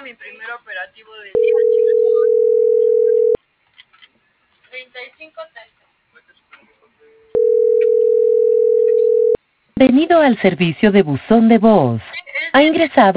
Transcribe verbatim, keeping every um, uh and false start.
mi primer operativo del día, chicos. treinta y cinco treinta. Bienvenido al servicio de buzón de voz. Ha ingresado